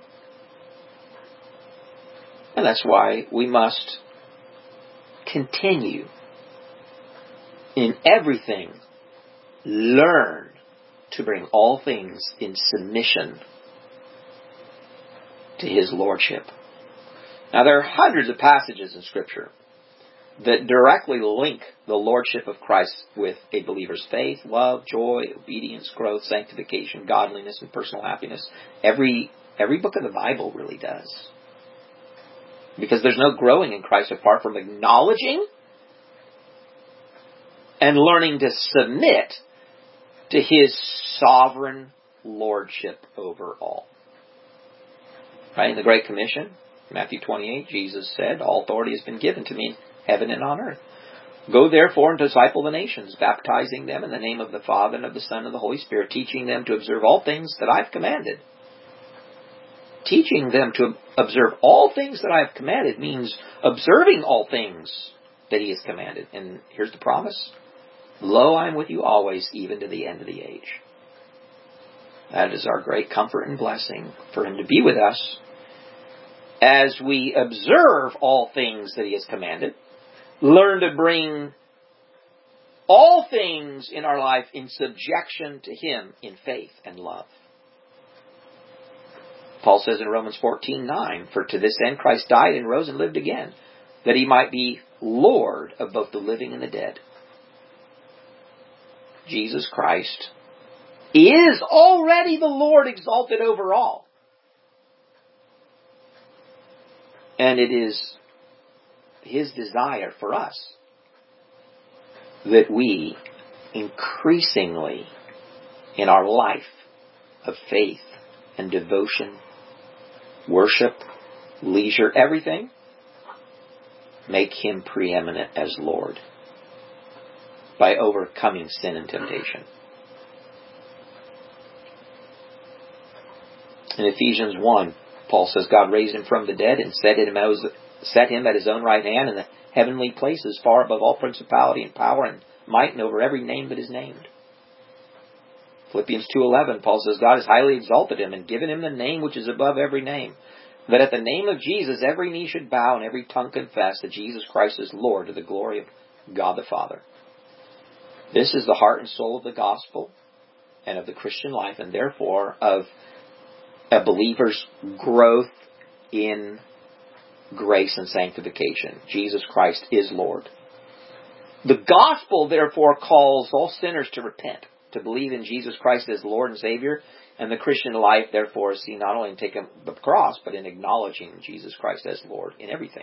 And that's why we must continue in everything, learn to bring all things in submission to His lordship. Now there are hundreds of passages in Scripture that directly link the lordship of Christ with a believer's faith, love, joy, obedience, growth, sanctification, godliness, and personal happiness. Every book of the Bible really does. Because there's no growing in Christ apart from acknowledging and learning to submit to His sovereign lordship over all. Right? In the Great Commission, Matthew 28, Jesus said, all authority has been given to me in heaven and on earth. Go therefore and disciple the nations, baptizing them in the name of the Father and of the Son and of the Holy Spirit, teaching them to observe all things that I have commanded. Teaching them to observe all things that I have commanded means observing all things that He has commanded. And here's the promise. Lo, I am with you always, even to the end of the age. That is our great comfort and blessing, for Him to be with us as we observe all things that He has commanded, learn to bring all things in our life in subjection to Him in faith and love. Paul says in Romans 14:9, for to this end Christ died and rose and lived again, that He might be Lord of both the living and the dead. Jesus Christ is already the Lord exalted over all. And it is His desire for us that we increasingly in our life of faith and devotion, worship, leisure, everything, make Him preeminent as Lord by overcoming sin and temptation. In Ephesians 1, Paul says God raised Him from the dead and set Him at His own right hand in the heavenly places, far above all principality and power and might, and over every name that is named. Philippians 2:11, Paul says God has highly exalted Him and given Him the name which is above every name, that at the name of Jesus every knee should bow and every tongue confess that Jesus Christ is Lord, to the glory of God the Father. This is the heart and soul of the gospel and of the Christian life, and therefore of a believer's growth in grace and sanctification. Jesus Christ is Lord. The gospel, therefore, calls all sinners to repent, to believe in Jesus Christ as Lord and Savior, and the Christian life, therefore, is seen not only in taking the cross, but in acknowledging Jesus Christ as Lord in everything.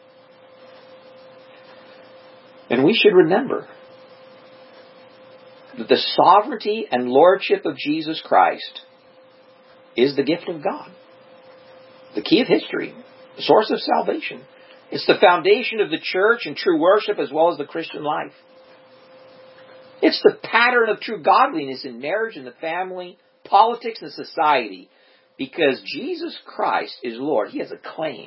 And we should remember that the sovereignty and lordship of Jesus Christ is the gift of God, the key of history, the source of salvation. It's the foundation of the church and true worship as well as the Christian life. It's the pattern of true godliness in marriage and the family, politics and society, because Jesus Christ is Lord. He has a claim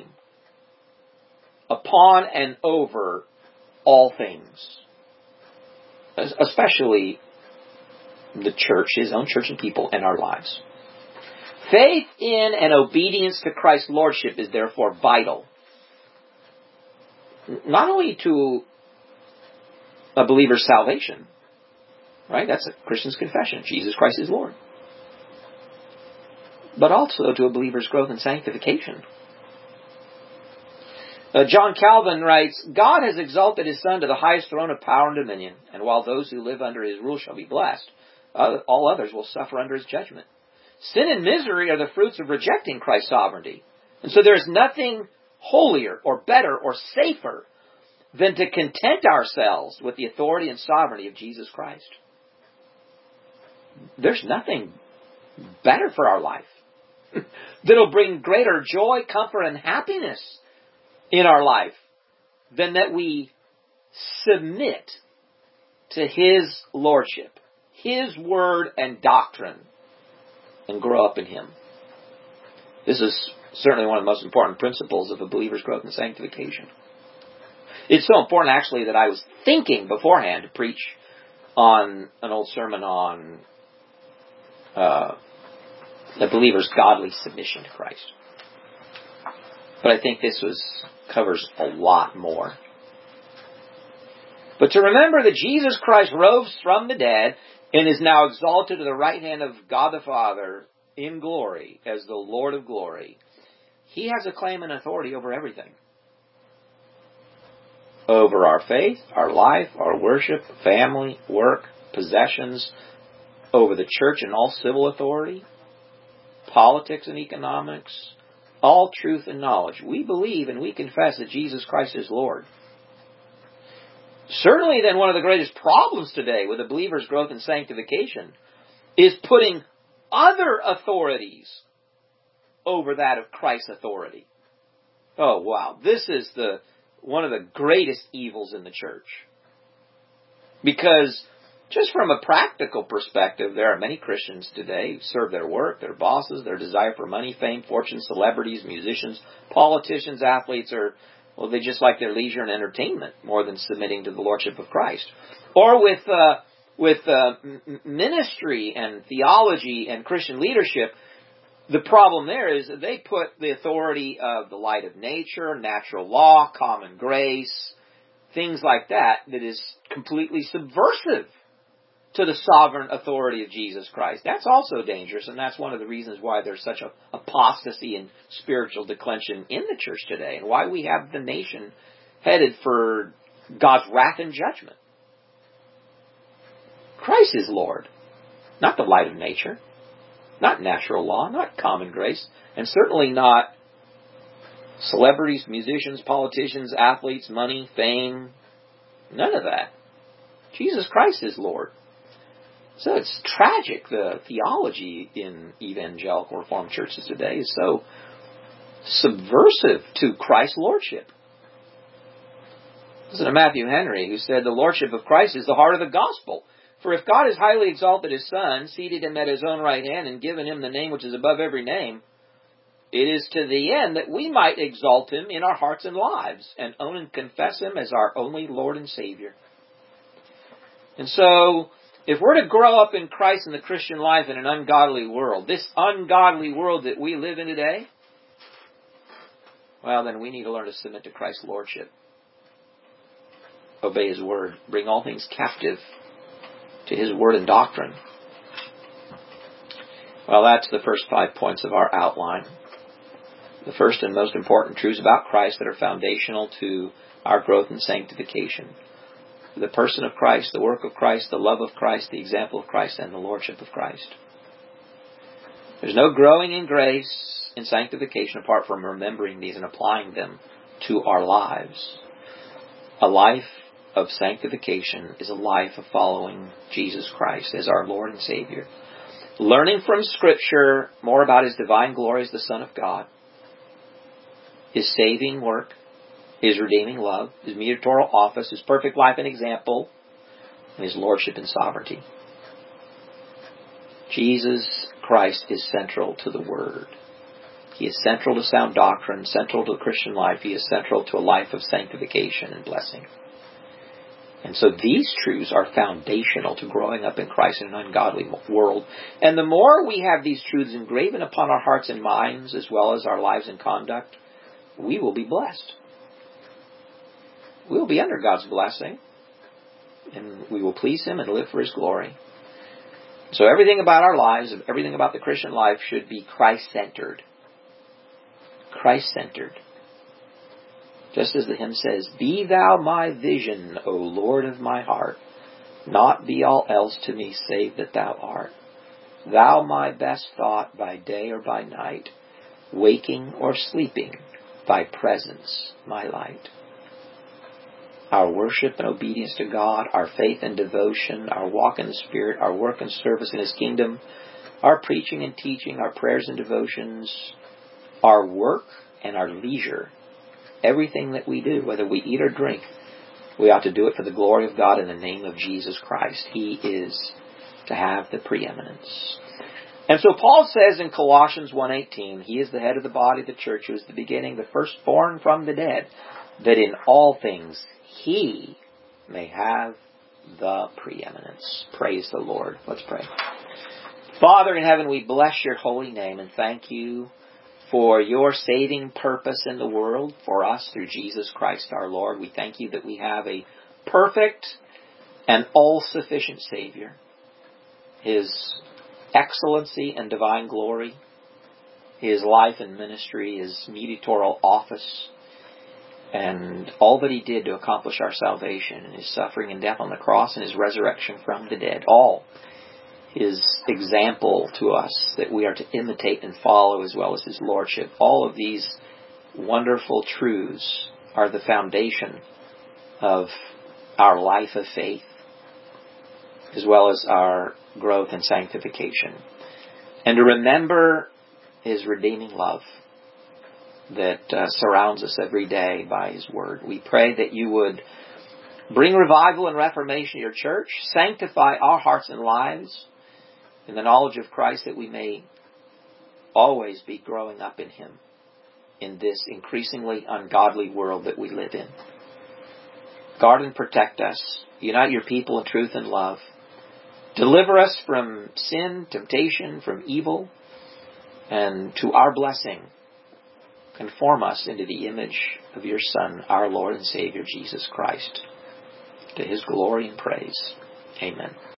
upon and over all things, especially the church, His own church and people, and our lives. Faith in and obedience to Christ's Lordship is therefore vital, not only to a believer's salvation, right? That's a Christian's confession. Jesus Christ is Lord. But also to a believer's growth and sanctification. John Calvin writes, God has exalted His Son to the highest throne of power and dominion, and while those who live under His rule shall be blessed, all others will suffer under His judgment. Sin and misery are the fruits of rejecting Christ's sovereignty. And so there is nothing holier or better or safer than to content ourselves with the authority and sovereignty of Jesus Christ. There's nothing better for our life that'll bring greater joy, comfort, and happiness in our life than that we submit to His Lordship, His Word and doctrine, and grow up in Him. This is certainly one of the most important principles of a believer's growth and sanctification. It's so important, actually, that I was thinking beforehand to preach on an old sermon on the believer's godly submission to Christ. But I think this covers a lot more. But to remember that Jesus Christ rose from the dead and is now exalted to the right hand of God the Father in glory as the Lord of glory, He has a claim and authority over everything. Over our faith, our life, our worship, family, work, possessions, over the church and all civil authority, politics and economics, all truth and knowledge. We believe and we confess that Jesus Christ is Lord. Certainly then one of the greatest problems today with a believer's growth and sanctification is putting other authorities over that of Christ's authority. Oh wow, this is one of the greatest evils in the church. Because just from a practical perspective, there are many Christians today who serve their work, their bosses, their desire for money, fame, fortune, celebrities, musicians, politicians, athletes, they just like their leisure and entertainment more than submitting to the Lordship of Christ. Or with ministry and theology and Christian leadership, the problem there is that they put the authority of the light of nature, natural law, common grace, things like that is completely subversive to the sovereign authority of Jesus Christ. That's also dangerous, and that's one of the reasons why there's such a apostasy and spiritual declension in the church today, and why we have the nation headed for God's wrath and judgment. Christ is Lord, not the light of nature, not natural law, not common grace, and certainly not celebrities, musicians, politicians, athletes, money, fame, none of that. Jesus Christ is Lord. So it's tragic, the theology in evangelical Reformed churches today is so subversive to Christ's Lordship. Listen to Matthew Henry, who said, the Lordship of Christ is the heart of the gospel. For if God has highly exalted His Son, seated Him at His own right hand, and given Him the name which is above every name, it is to the end that we might exalt Him in our hearts and lives, and own and confess Him as our only Lord and Savior. And so, if we're to grow up in Christ and the Christian life in an ungodly world, this ungodly world that we live in today, well, then we need to learn to submit to Christ's Lordship. Obey His Word. Bring all things captive to His Word and doctrine. Well, that's the first 5 points of our outline. The first and most important truths about Christ that are foundational to our growth in sanctification. The person of Christ, the work of Christ, the love of Christ, the example of Christ, and the lordship of Christ. There's no growing in grace in sanctification apart from remembering these and applying them to our lives. A life of sanctification is a life of following Jesus Christ as our Lord and Savior. Learning from Scripture more about His divine glory as the Son of God, His saving work, His redeeming love, His mediatorial office, His perfect life and example, and His lordship and sovereignty. Jesus Christ is central to the Word. He is central to sound doctrine, central to the Christian life. He is central to a life of sanctification and blessing. And so these truths are foundational to growing up in Christ in an ungodly world. And the more we have these truths engraven upon our hearts and minds, as well as our lives and conduct, we will be blessed. We will be under God's blessing, and we will please Him and live for His glory. So everything about our lives, everything about the Christian life should be Christ-centered. Christ-centered. Just as the hymn says, "Be Thou my vision, O Lord of my heart, not be all else to me save that Thou art. Thou my best thought by day or by night, waking or sleeping, Thy presence my light." Our worship and obedience to God, our faith and devotion, our walk in the Spirit, our work and service in His kingdom, our preaching and teaching, our prayers and devotions, our work and our leisure, everything that we do, whether we eat or drink, we ought to do it for the glory of God in the name of Jesus Christ. He is to have the preeminence. And so Paul says in Colossians 1:18, He is the head of the body of the church, who is the beginning, the firstborn from the dead, that in all things He may have the preeminence. Praise the Lord. Let's pray. Father in heaven, we bless Your holy name and thank You for Your saving purpose in the world for us through Jesus Christ our Lord. We thank You that we have a perfect and all-sufficient Savior. His excellency and divine glory, His life and ministry, His mediatorial office, and all that He did to accomplish our salvation, and His suffering and death on the cross, and His resurrection from the dead, all His example to us that we are to imitate and follow, as well as His lordship. All of these wonderful truths are the foundation of our life of faith, as well as our growth and sanctification. And to remember His redeeming love that surrounds us every day by His Word. We pray that You would bring revival and reformation to Your church, sanctify our hearts and lives in the knowledge of Christ, that we may always be growing up in Him in this increasingly ungodly world that we live in. Guard and protect us. Unite Your people in truth and love. Deliver us from sin, temptation, from evil, and to our blessing, conform us into the image of Your Son, our Lord and Savior, Jesus Christ, to His glory and praise. Amen.